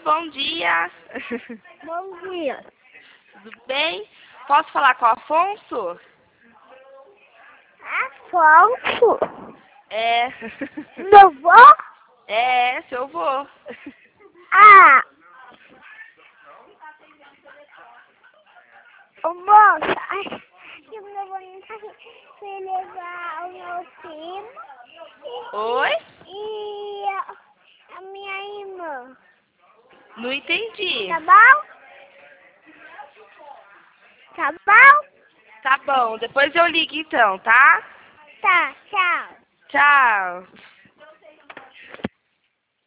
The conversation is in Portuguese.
bom dia. Bom dia. Tudo bem? Posso falar com o Afonso? Afonso? É. Meu avô? É, seu avô. Ah! Ô moça, que meu avô não tá aqui. Fui levar o meu primo Oi? e a minha irmã. Não entendi. Tá bom? Tá bom? Tá bom, depois eu ligo então, tá? Tá, tchau. Tchau.